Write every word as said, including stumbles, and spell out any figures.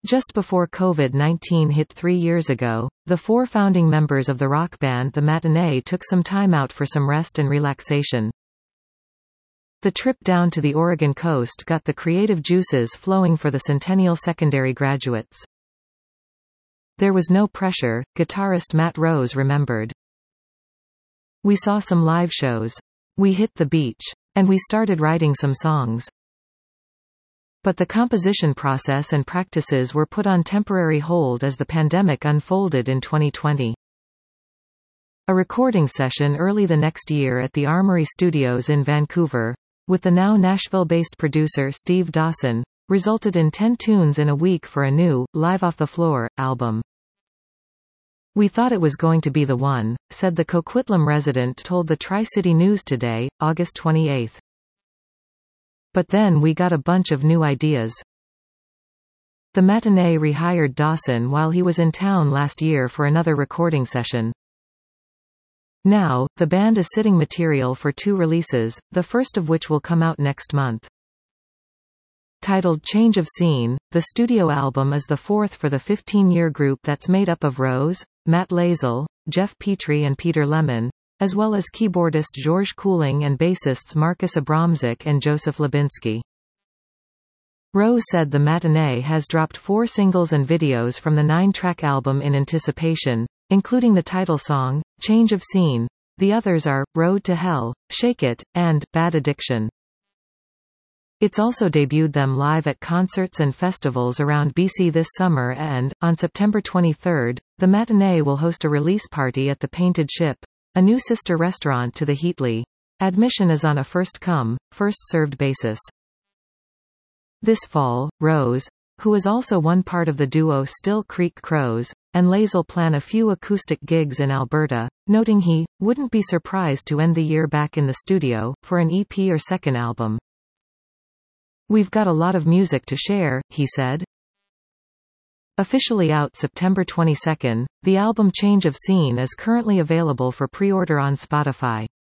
Just before COVID nineteen hit three years ago, the four founding members of the rock band The Matinee took some time out for some rest and relaxation. The trip down to the Oregon coast got the creative juices flowing for the Centennial Secondary graduates. There was no pressure, guitarist Matt Rose remembered. We saw some live shows. We hit the beach. And we started writing some songs. But the composition process and practices were put on temporary hold as the pandemic unfolded in twenty twenty. A recording session early the next year at the Armory Studios in Vancouver, with the now Nashville-based producer Steve Dawson, resulted in ten tunes in a week for a new, Live Off the Floor, album. We thought it was going to be the one, said the Coquitlam resident told the Tri-City News Today, August twenty-eighth. But then we got a bunch of new ideas. The Matinee rehired Dawson while he was in town last year for another recording session. Now, the band is sitting material for two releases, the first of which will come out next month. Titled Change of Scene, the studio album is the fourth for the fifteen-year group that's made up of Rose, Matt Lazel, Jeff Petrie and Peter Lemon, as well as keyboardist George Cooling and bassists Marcus Abramczyk and Joseph Lubinsky. Rose said The Matinee has dropped four singles and videos from the nine-track album in anticipation, including the title song, Change of Scene. The others are, Road to Hell, Shake It, and Bad Addiction. It's also debuted them live at concerts and festivals around B C this summer and, on September twenty-third, The Matinee will host a release party at the Painted Ship, a new sister restaurant to the Heatley. Admission is on a first-come, first-served basis. This fall, Rose, who is also one part of the duo Still Creek Crows, and Lazel plan a few acoustic gigs in Alberta, noting he wouldn't be surprised to end the year back in the studio, for an E P or second album. We've got a lot of music to share, he said. Officially out September twenty-second, the album Change of Scene is currently available for pre-order on Spotify.